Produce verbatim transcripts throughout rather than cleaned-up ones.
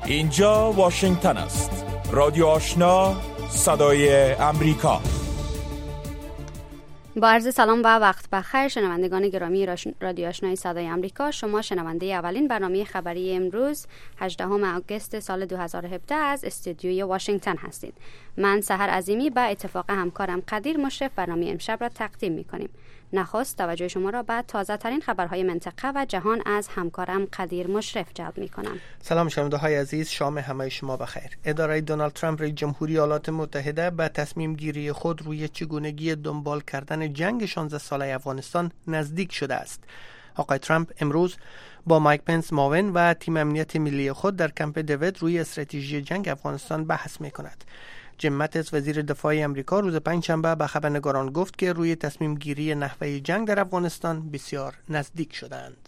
اینجا واشنگتن است. رادیو آشنا، صدای امریکا. با عرض سلام و وقت بخیر شنوندگان گرامی رادیو آشنای صدای امریکا، شما شنونده اولین برنامه خبری امروز هجدهم آگوست سال دو هزار و هفده از استودیوی واشنگتن هستید. من سحر عظیمی با اتفاق همکارم قدیر مشرف برنامه امشب را تقدیم می‌کنیم. نخست توجه شما را به تازه ترین خبرهای منطقه و جهان از همکارم قدیر مشرف جلب می‌کنم. سلام شنونده های عزیز، شام همه شما بخیر. اداره دونالد ترامپ رئیس جمهوری ایالات متحده به تصمیم گیری خود روی چگونگی دنبال کردن جنگ شانزده ساله افغانستان نزدیک شده است. آقای ترامپ امروز با مایک پنس معاون و تیم امنیت ملی خود در کمپ دیوید روی استراتژی جنگ افغانستان بحث می‌کند. جیم ماتیس وزیر دفاع امریکا روز پنجشنبه به خبرنگاران گفت که روی تصمیم گیری نحوه جنگ در افغانستان بسیار نزدیک شدند.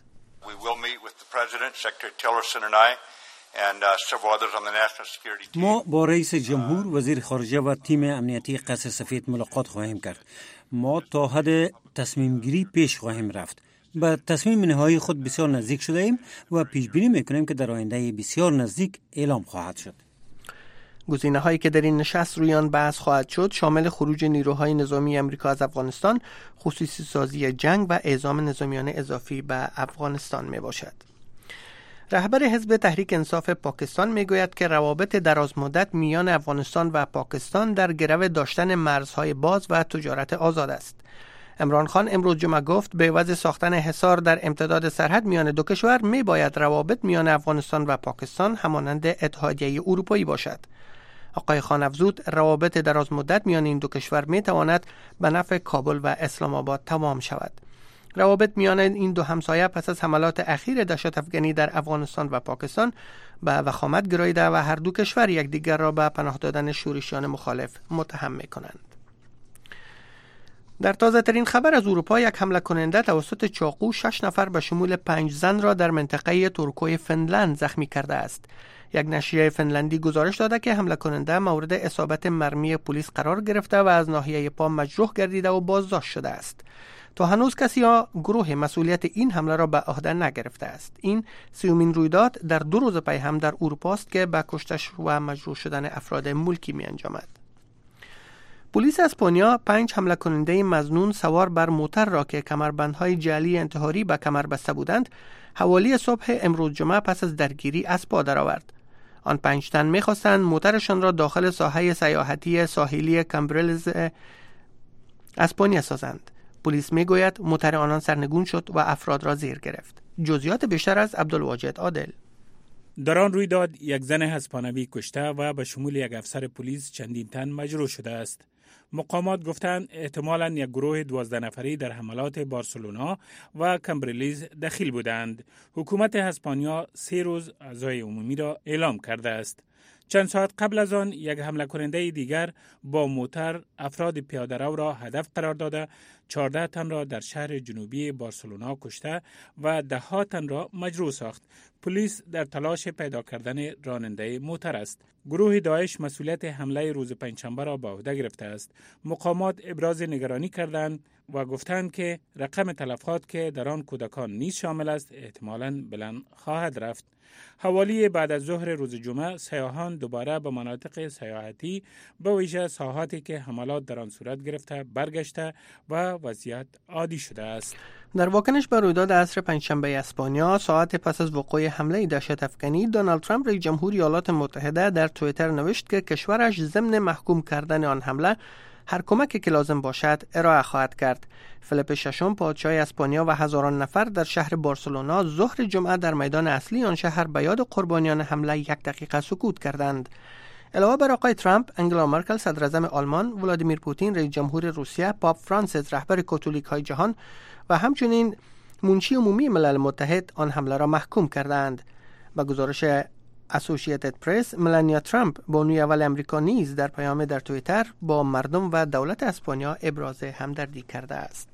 ما با رئیس جمهور، وزیر خارجه و تیم امنیتی قصر سفید ملاقات خواهیم کرد. ما تا حد تصمیم گیری پیش خواهیم رفت. به تصمیم نهایی خود بسیار نزدیک شده ایم و پیش بینی میکنیم که در آینده بسیار نزدیک اعلام خواهد شد. گزینه هایی که در این نشست روی آن بحث خواهد شد شامل خروج نیروهای نظامی امریکا از افغانستان، خصوصی سازی جنگ و اعزام نظامیان اضافی به افغانستان می باشد. رهبر حزب تحریک انصاف پاکستان می گوید که روابط درازمدت میان افغانستان و پاکستان در گرو داشتن مرزهای باز و تجارت آزاد است. عمران خان امروز جمعه گفت به عوض ساختن حصار در امتداد سرحد میان دو کشور می باید روابط میان افغانستان و پاکستان همانند اتحادیه اروپایی باشد. آقای خان افزود روابط دراز مدت میان این دو کشور می تواند به نفع کابل و اسلام آباد تمام شود. روابط میان این دو همسایه پس از حملات اخیر دهشت افغانی در افغانستان و پاکستان به وخامت گراییده و هر دو کشور یکدیگر را به پناه دادن شورشیان مخالف متهم می کنند. در تازه ترین خبر از اروپا، یک حمله کننده توسط چاقو شش نفر به شمول پنج زن را در منطقه تورکوی فنلند زخمی کرده است. یک نشریه فنلندی گزارش داده که حمله کننده مورد اصابت مرمی پلیس قرار گرفته و از ناحیه پا مجروح گردیده و بازداشت شده است. تا هنوز کسی یا گروه مسئولیت این حمله را به عهده نگرفته است. این سیومین رویداد در دو روز پی هم در اروپا است که به کشتش و مجروح شدن افراد ملکی می انجامد. پلیس اسپانیا پنج حمله کننده مظنون سوار بر موتر را که کمربندهای جعلی انتحاری به کمر بسته بودند حوالی صبح امروز جمعه پس از درگیری از پا درآورد. آن پنج تن می‌خواستند موترشان را داخل ساحه سیاحتی ساحلی کمبرلز اسپانیا سازند. پلیس میگوید موتر آنان سرنگون شد و افراد را زیر گرفت. جزئیات بیشتر از عبدالواجد عادل. در آن رویداد یک زن اسپانیایی کشته و به شمول یک افسر پلیس چندین تن مجروح شده است. مقامات گفتند احتمالاً یک گروه دوازده نفری در حملات بارسلونا و کمبرلیز دخیل بودند. حکومت اسپانیا سه روز عزای عمومی را اعلام کرده است. چند ساعت قبل از آن یک حمله کننده دیگر با موتر افراد پیاده رو را هدف قرار داده چهارده تن را در شهر جنوبی بارسلونا کشته و ده ها تن را مجروح ساخت. پلیس در تلاش پیدا کردن راننده موتر است. گروه داعش مسئولیت حمله روز پنجشنبه را به عهده گرفته است. مقامات ابراز نگرانی کردند و گفتند که رقم تلفات که در آن کودکان نیز شامل است احتمالاً بلند خواهد رفت. حوالی بعد از ظهر روز جمعه سیاحان دوباره به مناطق سیاحتی به ویژه ساحاتی که حملات در آن صورت گرفته برگشته و وضعیت عادی شده است. در واکنش به رویداد عصر پنجشنبه اسپانیا ساعت پس از وقوع حمله دهشت افغانی، دونالد ترامپ رئیس جمهوری ایالات متحده در توییتر نوشت که کشورش ضمن محکوم کردن آن حمله هر کمکی که لازم باشد ارائه خواهد کرد. فلیپ ششم پادشاه اسپانیا و هزاران نفر در شهر بارسلونا ظهر جمعه در میدان اصلی آن شهر به یاد قربانیان حمله یک دقیقه سکوت کردند. علاوه بر آقای ترامپ، انگلا مرکل صدر اعظم آلمان، ولادیمیر پوتین رئیس جمهور روسیه، پاپ فرانسیس رهبر کاتولیک های جهان و همچنین منشی عمومی ملل متحد آن حمله را محکوم کردند. با گزارش اسوسییتد پرس، ملانیا ترامپ بانوی اول امریکا نیز در پیام در توییتر با مردم و دولت اسپانیا ابراز همدردی کرده است.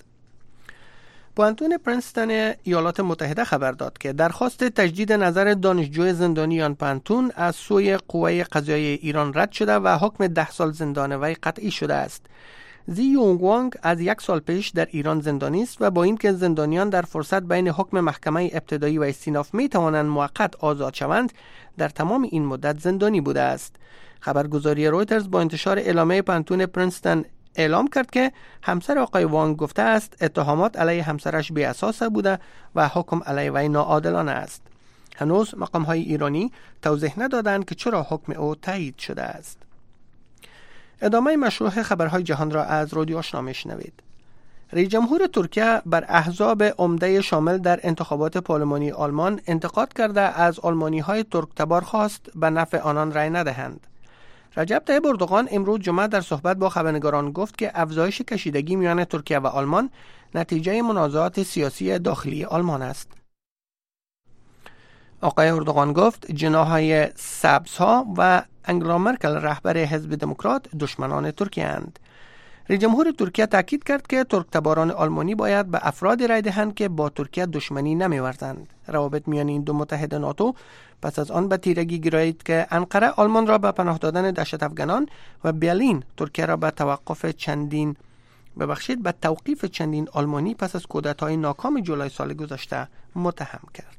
پوانتون پرنستون ایالات متحده خبر داد که درخواست تجدید نظر دانشجوی زندانی آن پوانتون از سوی قوه قضاییه ایران رد شده و حکم ده سال زندان وی قطعی شده است. زی یونگ وانگ از یک سال پیش در ایران زندانی است و با اینکه زندانیان در فرصت بین حکم محکمه ابتدایی و استیناف می توانند موقت آزاد شوند، در تمام این مدت زندانی بوده است. خبرگزاری رویترز با انتشار اعلامیه پانتون پرینستون اعلام کرد که همسر آقای وانگ گفته است اتهامات علیه همسرش بی اساس بوده و حکم علیه وی ناعادلانه است. هنوز مقام‌های ایرانی توضیح ندادند که چرا حکم او تایید شده است. ادامه مشروع خبرهای جهان را از رادیو آشنا میشنوید. رئیس جمهور ترکیه بر احزاب عمده شامل در انتخابات پارلمانی آلمان انتقاد کرده از آلمانی‌های ترک تبار خواست به نفع آنان رأی ندهند. رجب طیب اردوغان امروز جمعه در صحبت با خبرنگاران گفت که افزایش کشیدگی میان ترکیه و آلمان نتیجه منازعات سیاسی داخلی آلمان است. آقای اردوغان گفت جناح‌های سبزها و انگلا مرکل رهبر حزب دموکرات دشمنان ترکیه اند. رئیس جمهور ترکیه تاکید کرد که ترک تباران آلمانی باید به افرادی رای دهند که با ترکیه دشمنی نمی‌ورزند. روابط میان این دو متحد ناتو پس از آن به تیرگی گرایید که انقره آلمان را به پناه دادن دهشت افغانان و برلین ترکیه را به توقف چندین ببخشید به توقیف چندین آلمانی پس از کودتای ناکام جولای سال گذشته متهم کرد.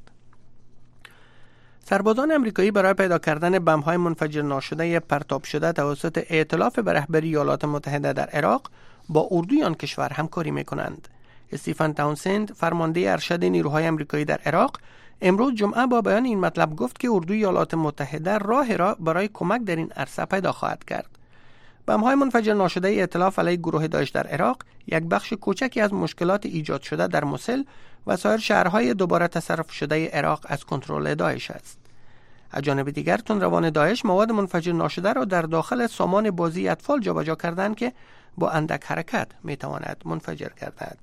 سربازان امریکایی برای پیدا کردن بم‌های منفجر ناشده پرتاب شده توسط ائتلاف به رهبری ایالات متحده در عراق با اردوی آن کشور همکاری می‌کنند. استیفن تاونسند، فرمانده ارشد نیروهای امریکایی در عراق، امروز جمعه با بیان این مطلب گفت که اردوی ایالات متحده راه را برای کمک در این عرصه پیدا خواهد کرد. بم‌های منفجر ناشده ائتلاف علیه گروه داعش در عراق یک بخش کوچکی از مشکلات ایجاد شده در موسل و سایر شهرهای دوباره تصرف شده عراق از کنترل داعش است. از جانب دیگر تندروان داعش مواد منفجر ناشده را در داخل سامان بازی اطفال جابجا کردند که با اندک حرکت میتواند منفجر گردد.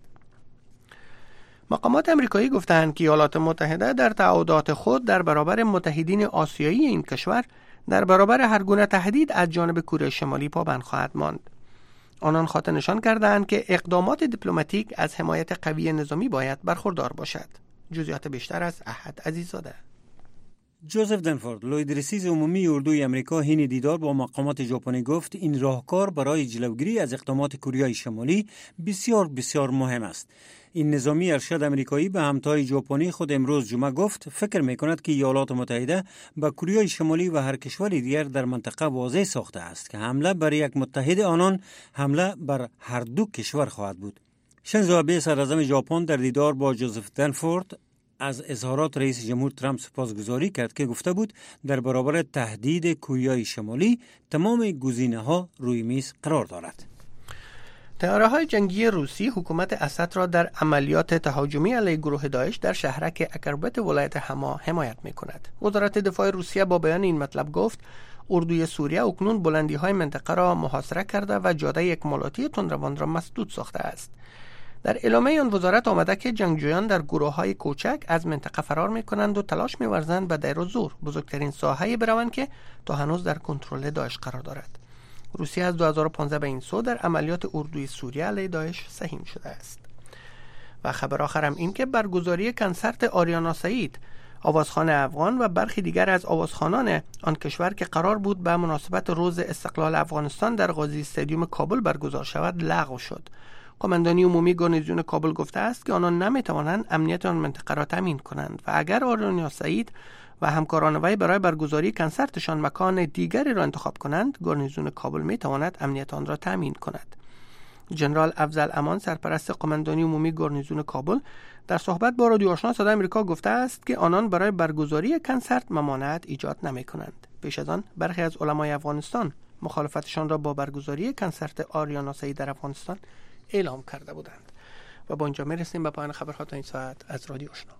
مقامات امریکایی گفتند که ایالات متحده در تعهدات خود در برابر متحدین آسیایی این کشور در برابر هر گونه تهدید از جانب کره شمالی پابند خواهد ماند. آنان خاطر نشان کردند که اقدامات دیپلماتیک از حمایت قوی نظامی باید برخوردار باشد. جزئیات بیشتر از احد عزیزاده. جوزف دنفورد، لوید رئیس عمومی اردوی امریکا، حین دیدار با مقامات ژاپنی گفت این راهکار برای جلوگیری از اقدامات کره شمالی بسیار بسیار مهم است. این نظامی ارشد امریکایی به همتای ژاپنی خود امروز جمعه گفت فکر می‌کند که ایالات متحده به کره شمالی و هر کشور دیگر در منطقه واضح ساخته است که حمله بر یک متحد آنان حمله بر هر دو کشور خواهد بود. شینزو آبه صدراعظم ژاپن در دیدار با جوزف دنفورد از اظهارات رئیس جمهور ترامپ سپاسگزاری کرد که گفته بود در برابر تهدید کره شمالی تمام گزینه‌ها روی میز قرار دارد. طیاره‌های جنگی روسی حکومت اسد را در عملیات تهاجمی علیه گروه داعش در شهرک اکربت ولایت حما حمایت می‌کند. وزارت دفاع روسیه با بیان این مطلب گفت اردوی سوریه اکنون بلندی‌های منطقه را محاصره کرده و جاده اکمالاتی تندروان را مسدود ساخته است. در اعلامیه آن وزارت آمده که جنگجویان در گروه‌های کوچک از منطقه فرار می‌کنند و تلاش می‌ورزند به دیر و زور بزرگترین ساحه‌ای بروند که تا هنوز در کنترل داعش قرار دارد. روسیه از دو هزار و پانزده به این سو در عملیات اردوی سوریه علیه داعش سهیم شده است. و خبر آخرم این که برگزاری کنسرت آریانا سعید، آوازخوان افغان و برخی دیگر از آوازخوانان آن کشور که قرار بود به مناسبت روز استقلال افغانستان در قاضی استادیوم کابل برگزار شود لغو شد. قماندانی عمومی گارنیزون کابل گفته است که آنان نمیتوانند امنیت آن منطقه را تامین کنند و اگر آریانا سعید و همکاران وی برای برگزاری کنسرتشان مکان دیگری را انتخاب کنند، گارنیزون کابل میتواند امنیت آن را تامین کند. ژنرال افضل امان، سرپرست قماندانی عمومی گارنیزون کابل، در صحبت با رادیو آشنا صدای آمریکا گفته است که آنان برای برگزاری کنسرت ممانعت ایجاد نمی‌کنند. پیش از آن برخی از علمای افغانستان مخالفتشان را با برگزاری کنسرت آریانا سعید در افغانستان اعلام کرده بودند. و با اینجا میرسیم به پایان خبرها تا این ساعت از رادیو آشنا.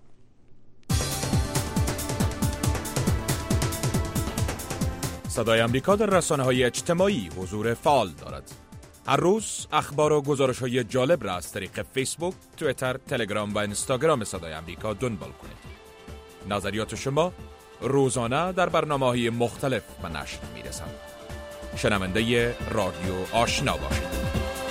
صدای آمریکا در رسانه‌های اجتماعی حضور فعال دارد. هر روز اخبار و گزارش‌های جالب را از طریق فیسبوک، توییتر، تلگرام و اینستاگرام صدای آمریکا دنبال کنید. نظریات شما روزانه در برنامه‌های مختلف به نشر می‌رسند. شنونده رادیو آشنا باشید.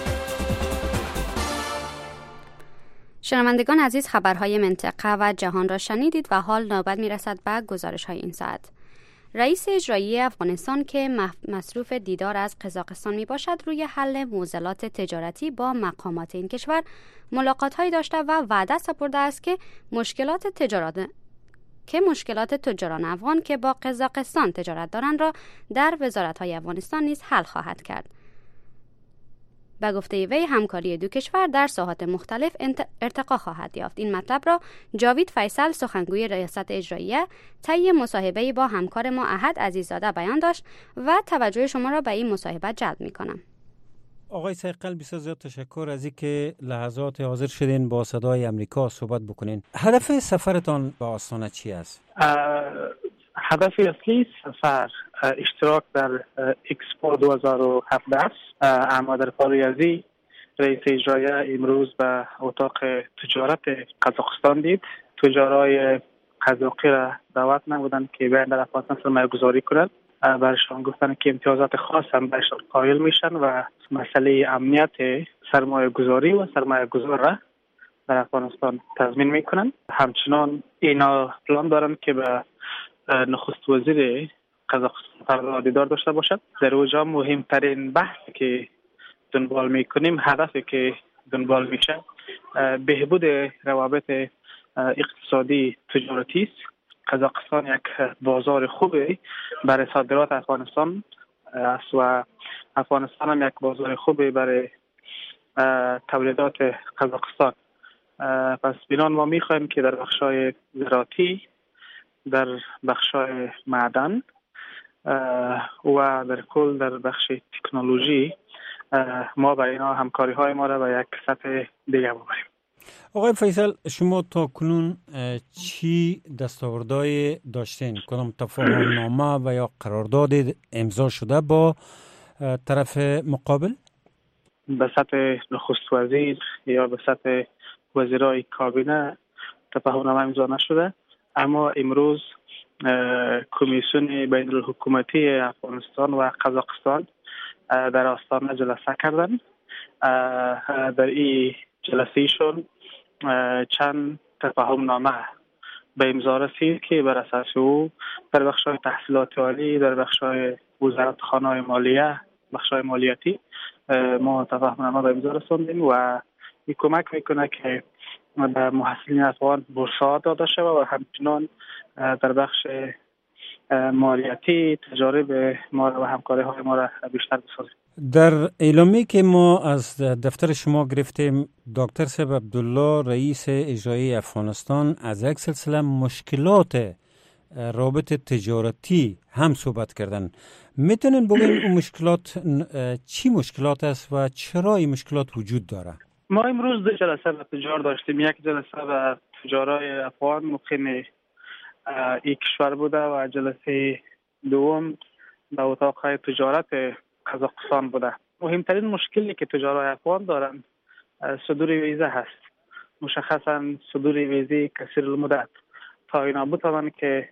شنوندگان عزیز، خبرهای منطقه و جهان را شنیدید و حال نوبت می‌رسد به گزارش‌های این ساعت. رئیس اجرایی افغانستان که مصروف دیدار از قزاقستان می باشد روی حل معضلات تجارتی با مقامات این کشور ملاقات‌هایی داشته و وعده سپرده است که مشکلات تجارت که مشکلات تجاران افغان که با قزاقستان تجارت دارند را در وزارت‌های افغانستان نیز حل خواهد کرد. به گفته وی همکاری دو کشور در ساحات مختلف ارتقا خواهد یافت. این مطلب را جاوید فیصل سخنگوی ریاست اجراییه طی مصاحبه‌ای با همکار ما احد عزیزاده بیان داشت و توجه شما را به این مصاحبه جلب می‌کنم. آقای سیقل بسیار زیاد تشکر از اینکه لحظات حاضر شدین با صدای امریکا صحبت بکنین. هدف سفرتان به آستانه چی است؟ هدف اصلی سفر اشتراک در اکسپو دو هزار و هفده است. اما در پای ازی رئیس اجرایی امروز به اتاق تجارت قزاقستان دید. تجارای قزاقی را دعوت نمودند که بیاین در افغانستان سرمایه گذاری کنند. برشان گفتن که امتیازات خاص هم برشان قائل میشن و مسئله امنیت سرمایه گذاری و سرمایه گذار را در افغانستان تضمین میکنن. همچنان اینا پلان دارن که به نخست وزیر قزاقستان دیدار داشته باشد. در اوجا مهمترین بحثی که دنبال میکنیم، هدفی که دنبال میشه بهبود روابط اقتصادی تجارتی است. قزاقستان یک بازار خوبی برای صادرات افغانستان است و افغانستان هم یک بازار خوبی برای تولیدات قزاقستان. پس بنان ما میخوایم که در بخشای زراعتی، در بخشای معدن و در کل در بخش تکنولوژی ما با اینا همکاری های ما را به یک سطح دیگه ببریم. آقای فیصل، شما تا کنون چی دستاوردهای داشتین؟ کدام تفاهم نامه و یا قرارداد امضا شده با طرف مقابل؟ به سطح نخست وزیر یا به سطح وزیرای کابینه تفاهم نامه امضا نشده، اما امروز کمیسیون بین الحکومتی افغانستان و قزاقستان در آستانه جلسه کردن. در این جلسهشون چند تفاهم نامه به امضا رسید که بر اساس او در بخش‌های تحصیلات عالی، در بخش‌های وزارت خانه مالیه، بخش‌های مالیاتی ما تفاهم نامه به امضا رسوندیم و این کمک میکنه که به محصلین افغان بورس‌ها داده شود و همچنان در بخش مالیاتی تجاری به ما و همکاری های ما را بیشتر بسازیم. در اعلامی که ما از دفتر شما گرفتیم، دکتر صاحب عبدالله رئیس اجرایی افغانستان از یک سلسله مشکلات رابط تجارتی هم صحبت کردن. میتونین بگین اون مشکلات چی مشکلات است و چرا این مشکلات وجود داره؟ ما امروز دو جلسه به تجار داشتیم. یک جلسه به تجارای افغان مقیم این کشور بوده و جلسه دوم به اتاق تجارت قزاقستان بوده. مهمترین مشکلی که تجارای افغان دارن صدور ویزه هست، مشخصا صدور ویزه کثیر المدت، تا اینا بتوانند که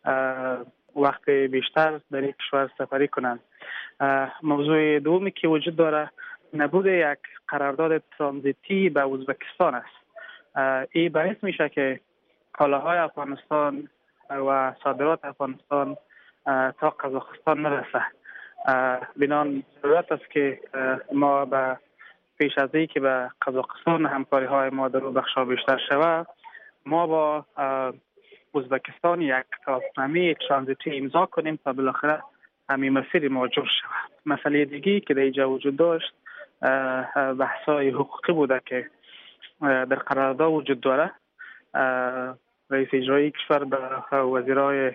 وقت بیشتر در این کشور سفری کنند. موضوع دومی که وجود داره نبود یک قرارداد ترانزیتی به ازبکستان است. این باعث میشه که کالاهای افغانستان و صادرات افغانستان تا قزاقستان نرسه. بنان ضرورت است که ما به پیش از این که به قزاقستان همکاری های ما در بخش بیشتر شود، ما با ازبکستان یک توافقنامه ترانزیتی امضا کنیم تا بالاخره همین مسیر ما جور شود. مسئله دیگی که در اینجا وجود داشت بحث‌های حقوقی بوده که در قرارداد وجود داره. رئیس اجرایی کشور به وزیرای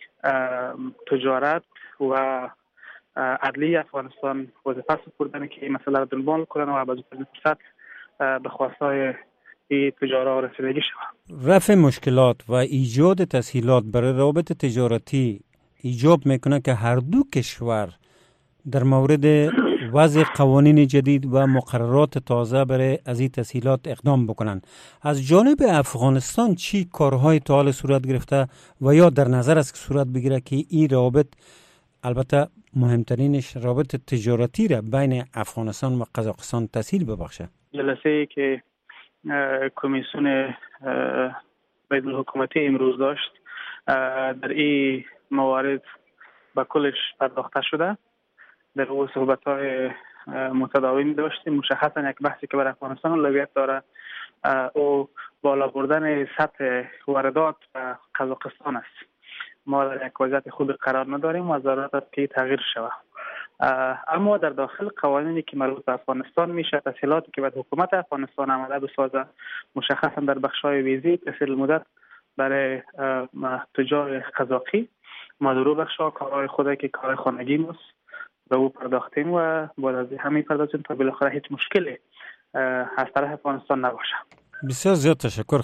تجارت و عدلیه افغانستان وظیفه سپردن که این مسئله را دنبال کنن و به زودترین فرصت به خواستهای این تجارا رسیدگی شود. رفع مشکلات و ایجاد تسهیلات برای روابط تجارتی ایجاب میکنه که هر دو کشور در مورد وضع قوانین جدید و مقررات تازه برای از این تسهیلات اقدام بکنن. از جانب افغانستان چی کارهای تا حال صورت گرفته و یا در نظر است که صورت بگیره که این روابط، البته مهمترینش رابط تجارتی را بین افغانستان و قزاقستان تسهیل ببخشه؟ جلسه‌ای که کمیسیون بین الحکومتی امروز داشت در این موارد به کلش پرداخته شده. در او صحبت‌های متداوم داشتیم. مشخصا یک بحثی که بر افغانستان اولویت داره او بالا بردن سطح واردات و قزاقستان است. ما در یک وضعیت خوب قرار نداریم و ضرورت است که تغییر شود. اما در داخل قوانینی که مربوط به افغانستان میشه، تسهیلاتی که به حکومت افغانستان آمده بسازه، مشخصا در بخش‌های ویزی، تسهیل مدت برای تجار قزاقی، ما در بخش‌ها کارهای خود که کار خانگی است به او پرداختیم و بعد از همین پرداختیم تا بالاخره هیچ مشکلی از طرف افغانستان نباشه. بسیار زیاد تشکر.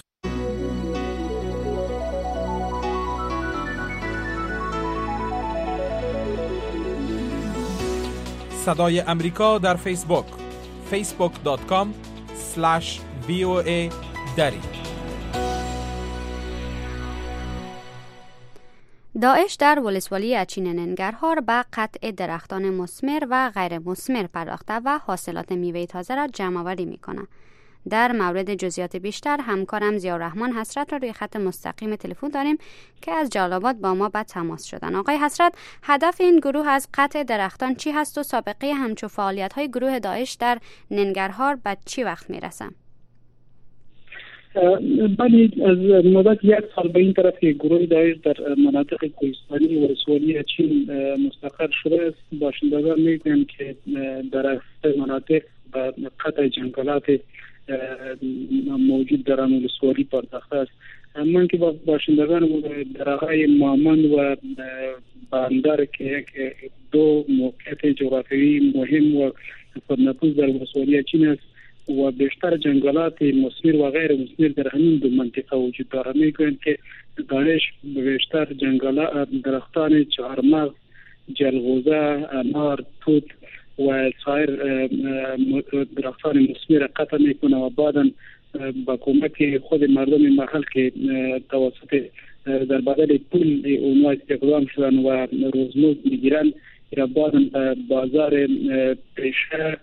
صدای امریکا در فیسبوک فیسبوک دات کام اسلش وی او ای دری. داعش در ولسوالی اچین ننگرهار به قطع درختان مثمر و غیر مثمر پرداخته و حاصلات میوه تازه را جمع آوری می‌کند. در مورد جزئیات بیشتر همکارم ضیاءالرحمن حسرت را روی خط مستقیم تلفن داریم که از جلال‌آباد با ما به تماس شدن. آقای حسرت، هدف این گروه از قطع درختان چی هست و سابقه همچو فعالیت‌های گروه داعش در ننگرهار به چی وقت می‌رسه؟ بله، از مدت یک سال به این طرف که گروه داعش در مناطق کوهستانی و ولسوالی چین مستقر شده است. باشندگان میگن که در اکثر مناطق به قطع جنگلات موجود در آن ولسوالی پرداخته است. من که با باشندگان دره‌های مامند و بندر که یک دو موقعیت جغرافیایی مهم و پرنفوذ در ولسوالی چین است و بیشتر جنگلات مثمر و غیر مثمر در همین دو منطقه وجود دارد. میگویند که داعش بیشتر جنگلات درختان چهارمغز، جلغوزه، انار، توت و سایر درختان مثمر قطع میکنه و بعدا با کمک خود مردم محل که توسط در بدل پول اونها استخدام شدن و روزمزد میگیرن یا بعدا بازار پیشه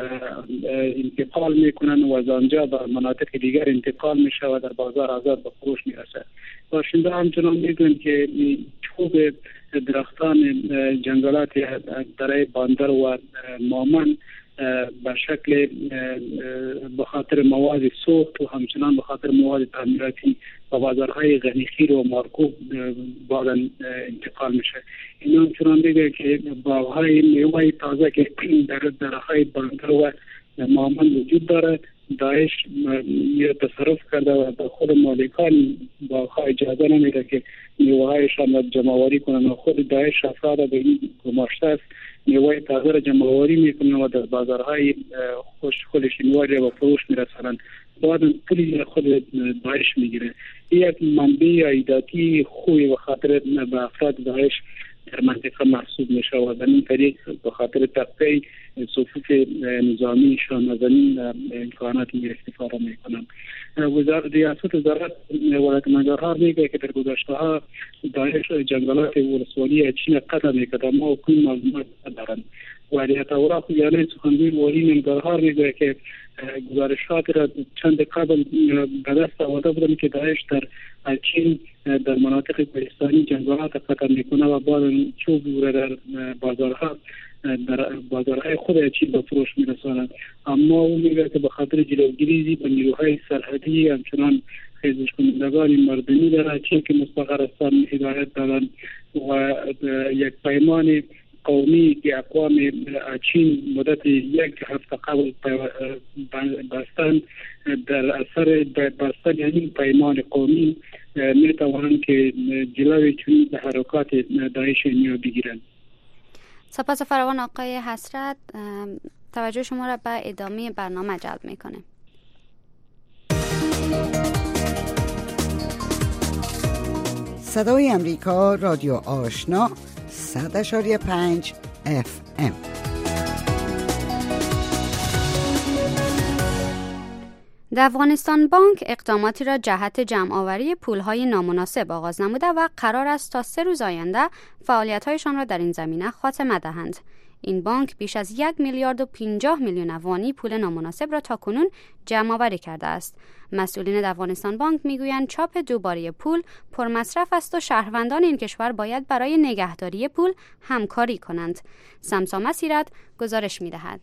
انتقال میکنن و از آنجا به مناطق دیگر انتقال میشه و در بازار آزاد به فروش میرسه. باشنده همچنان میگن که چوب درختان جنگلات برای بندر و مامن به شکل به خاطر مواد سوخت و همچنان به خاطر مواد تعمیراتی و بازارهای غنیخیر و مارکوب بعدا انتقال میشه. این همچنان دیگه که باغهای میوه تازه که در درهای بندر و مامن وجود داره، داعش یه تصرف کرده و به خود مالکان باغها اجازه نمیده که میوهایشان را جمع‌آوری کنند و خود داعش افراد به این گماشته است میوه تازه را جمع‌آوری میکنند و در بازارهای خوش خودشینواری را به فروش میرسانند. بعد پولی خود داعش میگیره. یک منبع عایداتی خوبی به خاطر به افراد داعش در منطقه محسوب میشه و در این طریق به خاطر تقویت صفوف نظامیشان از این امکانات استفاده میکنند. وزارت ریاست زراعت ولایت ننگرهار میگه که در گذشته ها داعش جنگلات ولسوالی چین قطع میکرد اما حکومت معلومات ندارند. ولیت اوراق یعنی سخنگوی والی ننگرهار میگه که گزارشات را چند قبل به دست آورده بودن که داعش در چین در مناطق کوهستانی جنگلات قطع میکنه و بعد چوب را در بازارها در بازارهای خود چین به فروش میرساند. اما او میگه که به خاطر جلوگیری به نیروهای سرحدی همچنان خیزش کنندگان مردمی در چین که مستقر هستند هدایت دادند و یک پیمان قومی که اقوام چین مدت یک هفته قبل بستن در اثر بستن یعنی پیمان قومی می توانند که جلوی چنین تحرکات داعش را بگیرند. سپاس فراوان آقای حسرت، توجه شما را به ادامه برنامه جلب میکنه. صدای امریکا رادیو آشنا صد اشاری پنج اف ام. در افغانستان بانک اقداماتی را جهت جمع‌آوری پول‌های نامناسب آغاز نموده و قرار است تا سه روز آینده فعالیت‌هایشان را در این زمینه خاتمه دهند. این بانک بیش از یک میلیارد و پنجاه میلیون افغانی پول نامناسب را تاکنون جمع آوری کرده است. مسئولین در افغانستان بانک میگویند چاپ دوباره پول پرمصرف است و شهروندان این کشور باید برای نگهداری پول همکاری کنند. سمسا مسیرت گزارش می‌دهد.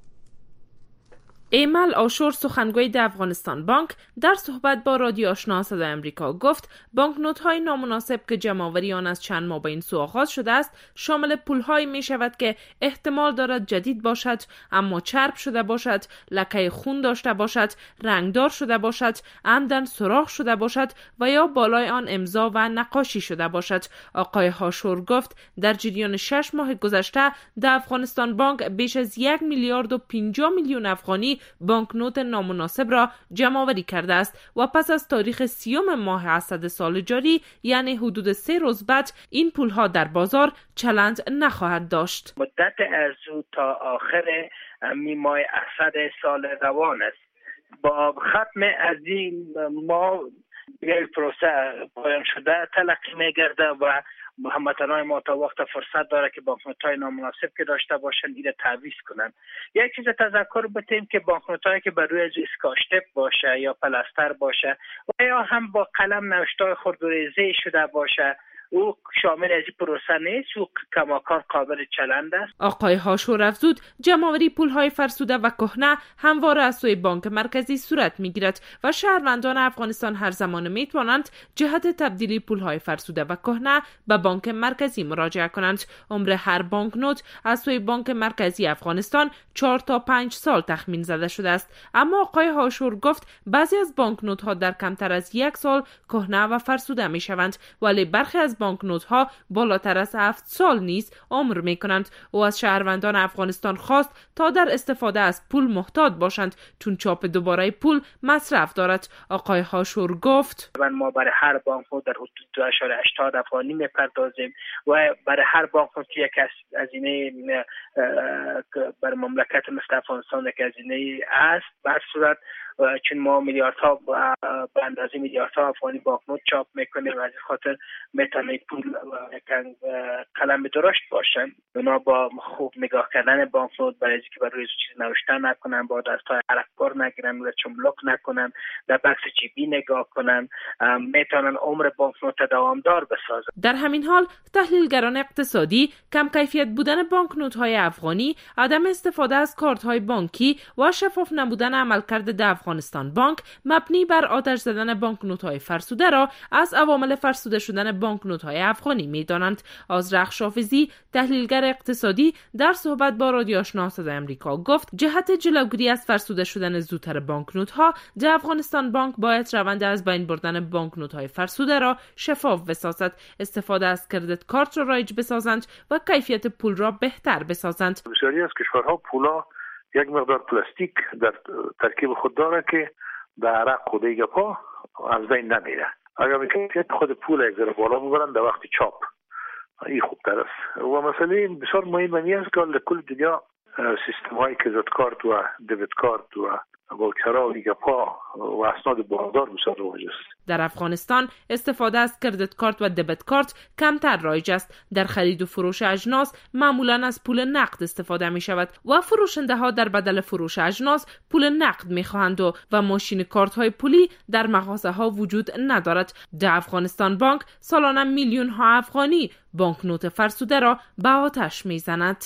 ایمل آشور سخنگوی در افغانستان بانک در صحبت با رادیو آشنا صدای آمریکا گفت بانکنوت‌های نامناسب که جمع‌آوری آن از چند ماه به این سو آغاز شده است شامل پول‌هایی می‌شود که احتمال دارد جدید باشد اما چرب شده باشد، لکه خون داشته باشد، رنگدار شده باشد، عمدن سوراخ شده باشد و یا بالای آن امضا و نقاشی شده باشد. آقای هاشور گفت در جریان شش ماه گذشته در افغانستان بانک بیش از یک میلیارد و پنجاه میلیون افغانی بانکنوت نامناسب را جمع آوری کرده است و پس از تاریخ سیوم ماه اسد سال جاری یعنی حدود سه روز بعد این پولها در بازار چلند نخواهد داشت. مدت ارزو تا آخر ماه اسد سال روان است. با ختم از این ماه یک پروسه پایان شده تلقی می‌گرده و هموطنان ما تا وقت فرصت داره که بانکنوت‌های نامناسب که داشته باشن ایره تعویض کنن. یک چیز تذکر بدیم که بانکنوت‌هایی که بر روی اسکاچ تپ باشه یا پلاستر باشه و یا هم با قلم نوشته‌های خرد و ریزه شده باشه او شامل از این پروسه نیست و کماکان قابل چلند است. آقای هاشور افزود جمع‌آوری پول‌های فرسوده و کهنه همواره از سوی بانک مرکزی صورت می‌گیرد و شهروندان افغانستان هر زمان می‌توانند جهت تبدیلی پول‌های فرسوده و کهنه به بانک مرکزی مراجعه کنند. عمر هر بانکنوت از سوی بانک مرکزی افغانستان چهار تا پنج سال تخمین زده شده است، اما آقای هاشور گفت بعضی از بانکنوت‌ها در کمتر از یک سال کهنه و فرسوده می‌شوند ولی برخی از بانکنوت ها بالاتر از هفت سال نیز عمر می کنند. او از شهروندان افغانستان خواست تا در استفاده از پول محتاط باشند چون چاپ دوباره پول مصرف دارد. آقای هاشور گفت ما برای هر بانکنوت در حدود دو اعشاریه هشتاد افغانی می پردازیم و برای هر بانکنوت یک هزینه بر مملکت مثل افغانستان یک هزینه است. بر صورت چون ما میلیاردها به اندازه میلیاردها افغانی بانکنوت چاپ میکنیم و از خاطر میتونه پول قلم درشت باشن. اونا با خوب نگاه کردن بانکنوت برای اینکه بر روی چیز نوشتن نکنن، با دستای عرقبار نگیرن و چملک نکنن، در بکس جیبی نگاه کنن، میتونن عمر بانکنوت دوامدار بسازن. در همین حال تحلیلگران اقتصادی کم کیفیت بودن بانکنوت های افغانی، عدم استفاده از کارت های بانکی و شفاف نبودن عملکرد در افغانستان بانک مبنی بر آتش زدن بانکنوت های فرسوده را از عوامل فرسوده شدن بانکنوت های افغانی می‌دانند. آذرخش حافظی تحلیلگر اقتصادی در صحبت با رادیو آشنا صدای آمریکا گفت جهت جلوگیری از فرسوده شدن زودتر بانکنوت ها در افغانستان بانک باید روند از بین بردن بانکنوت های فرسوده را شفاف بسازد، استفاده از کردیت کارت را رایج بسازند و کیفیت پول را بهتر بسازند. بسیاری از کشورها پولا یک مقدار پلاستیک در ترکیب خود داره که در عرق و دیگه پا از بین نمیره. اگر میکنید خود پول یک ذره بالا میبرن در وقت چاپ این خوبتر است. و مسئله بسیار مهم است که در کل دنیا سیستم های کریدیت کارت و دبیت کارت و واوچرها و دیگه پا و اسناد باردار بسیار رایج است. در افغانستان استفاده از کریدیت کارت و دبیت کارت کمتر رایج است. در خرید و فروش اجناس معمولا از پول نقد استفاده می شود و فروشنده ها در بدل فروش اجناس پول نقد می خواهند و, و ماشین کارت های پولی در مغازه ها وجود ندارد. در افغانستان بانک سالانه میلیون ها افغانی بانکنوت فرسوده را به آتش می زند.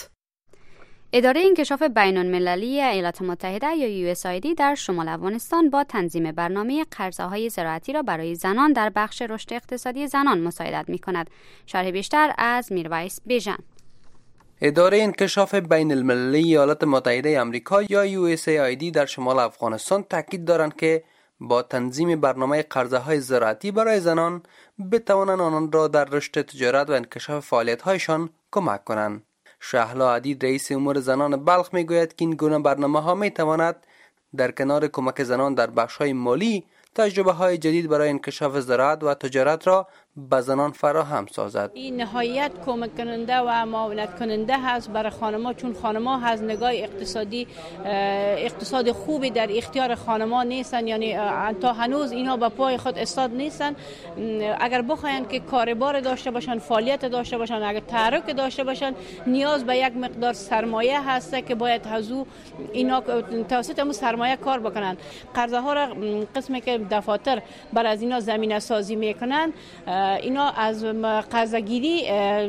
اداره انکشاف بین‌المللی ایالات متحده یا یو اس آی دی در شمال افغانستان با تنظیم برنامه قرضه‌های زراعتی را برای زنان در بخش رشد اقتصادی زنان مساعدت می‌کند. شرح بیشتر از میرویس بیژن. اداره انکشاف بین‌المللی ایالات متحده آمریکا یا یو اس آی دی در شمال افغانستان تاکید دارند که با تنظیم برنامه قرضه‌های زراعتی برای زنان بتوانند آنان را در رشد تجارت و انکشاف فعالیت‌هایشان کمک کنند. شهلا عدید رئیس امور زنان بلخ میگوید که این گونه برنامه ها می تواند در کنار کمک زنان در بخش های مالی تجربه های جدید برای انکشاف زراعت و تجارت را به زنان فراهم سازد. این نهایت کمک کننده و معاونت کننده هست برای خانم‌ها، چون خانم‌ها از نگاه اقتصادی اقتصاد خوبی در اختیار خانم‌ها نیستن، یعنی تا هنوز اینا به پای خود استاد نیستن. اگر بخواین که کاربار داشته باشن، فعالیت داشته باشن، اگر تحرک داشته باشن، نیاز به یک مقدار سرمایه هست که باید هزو اینا توسط همون سرمایه کار بکنن. قرضه ها را قسمی که دفاتر بر از اینا زمینه سازی میکنن، اینا از قرضگیری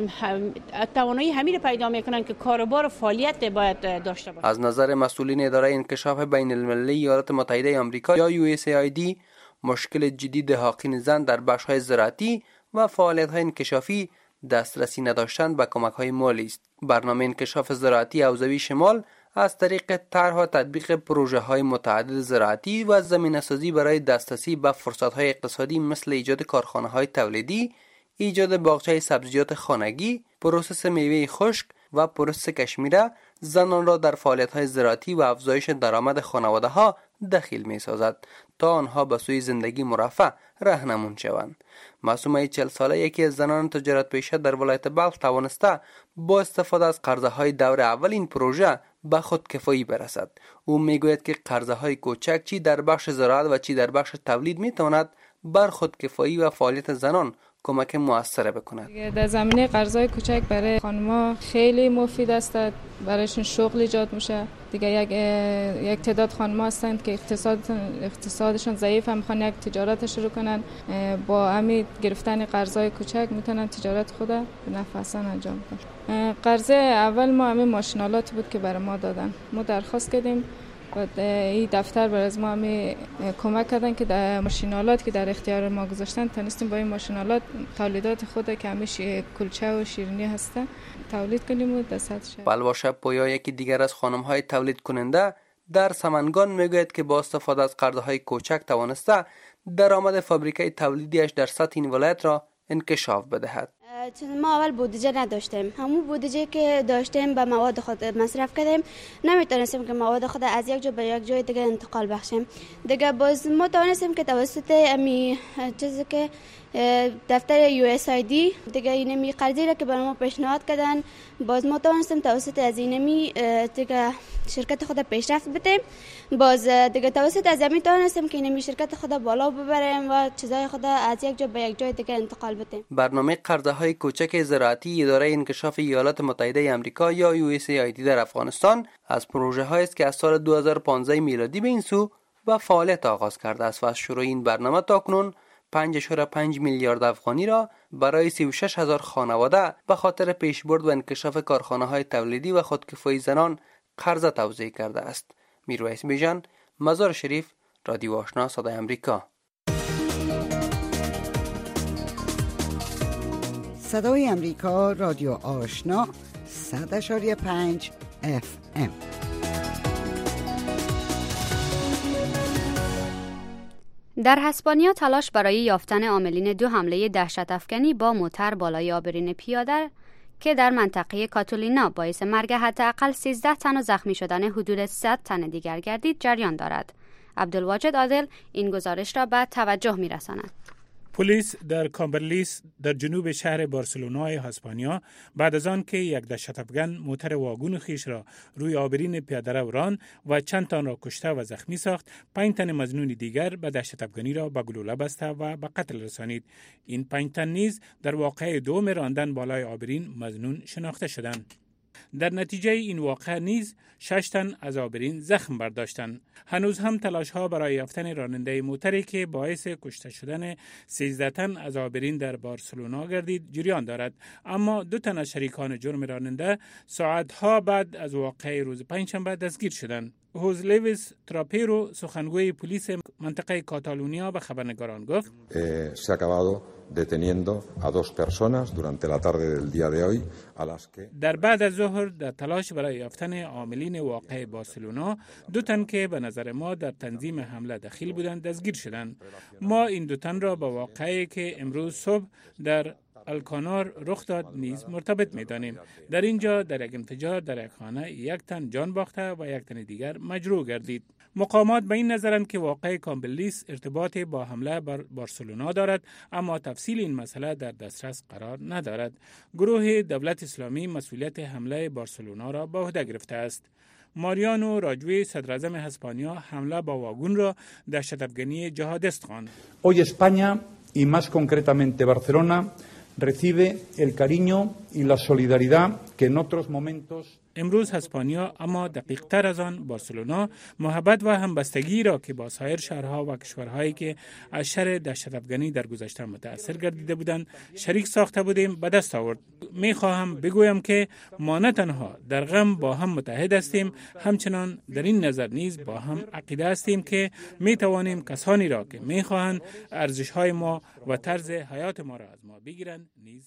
توانایی همین پیدا میکنن که کاربار فعالیت باید داشته باشن. از نظر مسئولین اداره انکشاف بین المللی ایالات متحده آمریکا یا یو اس ای آی دی، مشکل جدید حاقین زن در بخش‌های زراعتی و فعالیت‌های انکشافی دسترسی نداشتن به کمک‌های مالی است. برنامه انکشاف زراعتی حوزوی شمال از طریق طرح و تطبیق پروژه‌های متعدد زراعتی و زمینه‌سازی برای دسترسی به فرصت‌های اقتصادی مثل ایجاد کارخانه‌های تولیدی، ایجاد باغچه سبزیجات خانگی، پروسس میوه خشک و پروسس کشمیره زنان را در فعالیت‌های زراعتی و افزایش درآمد خانواده‌ها دخیل می‌سازد تا آنها به سوی زندگی مرفه راهنمون شوند. معصومه چهل ساله یکی از زنان تجارت پیشه در ولایت بلخ توانسته با استفاده از قرضه‌های دور اول این پروژه به خودکفایی برسد. او میگوید که قرضه‌های کوچک چی در بخش زراعت و چی در بخش تولید میتواند بر خودکفایی و فعالیت زنان کمک موثر بکند. در زمینه قرضای کوچک برای خانم‌ها خیلی مفید است، برایشون شغل ایجاد میشه. دیگه یک یک تعداد خانم‌ها هستند که اقتصاد اقتصادشون ضعیف، هم میخوان یک تجارت شروع کنن، با همین گرفتن قرضای کوچک میتونن تجارت خود به نفع حسن انجام کنن. قرض اول ما همین ماشینالات بود که برای ما دادن. ما درخواست کردیم و این دفتر برای از ما همین کمک کردن که در ماشینالات که در اختیار ما گذاشتن تونستیم با این ماشینالات تولیدات خود که همیشه کلچه و شیرینی هسته تولید کنیم و دست شد. بلواشه پویا یکی دیگر از خانم‌های تولید کننده در سمنگان میگوید که با استفاده از قرضهای کوچک توانسته درآمد فابریکه تولیدیش در سطح این ولایت را انکشاف بدهد. چون ما اول بودجه نداشتیم، همون بودجه که داشتیم به مواد خود مصرف کردیم، نمیتونستیم که مواد خود از یک جا به یک جای دیگه انتقال بخشیم. دیگه باز ما توانستیم که توسط امی چیزی که دفتر یو اس آی دی دیگه اینمی قرضی را که برای ما پیشنهاد کردن، باز ما توانستیم توسط از اینمی دیگه شرکت خود پیشرفت بدیم. باز دیگه توسط از همین توانستیم که اینمی شرکت خود بالا ببریم و چیزای خود از یک جا به یک جای دیگه انتقال بدیم. برنامه قرضه‌های کوچک زراعتی اداره انکشاف ایالات متحده آمریکا یا یو اس ای آی دی در افغانستان از پروژه‌هایی است که از سال دو هزار و پانزده میلادی به این سو با فعالیت آغاز کرده است و از شروع این برنامه تا کنون پنج اشاره پنج میلیارد افغانی را برای سی و شش هزار خانواده به خاطر پیشبرد و انکشاف کارخانه‌های تولیدی و خودکفایی زنان قرض توزیع کرده است. میرویس بیژن، مزار شریف، رادیو آشنا صدای آمریکا. صدای آمریکا، رادیو آشنا، صد اشاره پنج اف ام. در اسپانیا تلاش برای یافتن عاملین دو حمله دهشت افکنی با موتر بالای آبرین پیاده که در منطقه کاتولینا باعث مرگ حداقل سیزده تن و زخمی شدن حدود صد تن دیگر گردید جریان دارد. عبدالواجد عادل این گزارش را به توجه می‌رساند. پلیس در کامبرلیس در جنوب شهر بارسلونای اسپانیا بعد از آن که یک دهشت افکن موتر واگن خیش را روی آبرین پیاده‌رو راند و چند تن را کشته و زخمی ساخت، پنج تن مظنون دیگر به دهشت افکنی را به گلوله بسته و به قتل رسانید. این پنج تن نیز در واقعه دوم راندن بالای آبرین مظنون شناخته شدند. در نتیجه این واقعه نیز شش تن از آبرین زخم برداشتند. هنوز هم تلاش ها برای یافتن راننده موتری که باعث کشته شدن سیزده تن از آبرین در بارسلونا گردید جریان دارد، اما دو تن از شریکان جرم راننده ساعتها بعد از واقعه روز پنجشنبه دستگیر شدند. هوز لیویس تراپیرو سخنگوی پلیس منطقه کاتالونیا به خبرنگاران گفت se ha acabado deteniendo a dos personas durante la tarde del día de hoy a las que در بعد از ظهر در تلاش برای یافتن عاملین واقع بارسلونا دو تن که به نظر ما در تنظیم حمله دخیل بودند دستگیر شدند. ما این دو تن را با واقعی که امروز صبح در الکانار رخ داد نیز مرتبط می‌دانیم. در اینجا در یک انفجار در یک خانه یک تن جان باخته و یک تن دیگر مجروح گردید. مقامات به این نظرند که واقعه کامبلیس ارتباطی با حمله بر بارسلونا دارد، اما تفصیل این مسئله در دسترس قرار ندارد. گروه دولت اسلامی مسئولیت حمله بارسلونا را به عهده گرفته است. ماریانو راجوی صدراعظم اسپانیا حمله با واگون را دهشت‌افکنی جهادیست خواند. Hoy España y más concretamente Barcelona recibe el cariño y la solidaridad que en otros momentos. امروز اسپانیا اما دقیق تر از آن بارسلونا محبت و همبستگی را که با سایر شهرها و کشورهایی که از شر دهشت‌افکنی در گذشته متأثر گردیده بودند شریک ساخته بودیم به دست آورد. می خواهم بگویم که ما نه تنها در غم با هم متحد هستیم، همچنان در این نظر نیز با هم عقیده هستیم که می توانیم کسانی را که می خواهند ارزش‌های ما و طرز حیات ما را از ما بگیرند نیز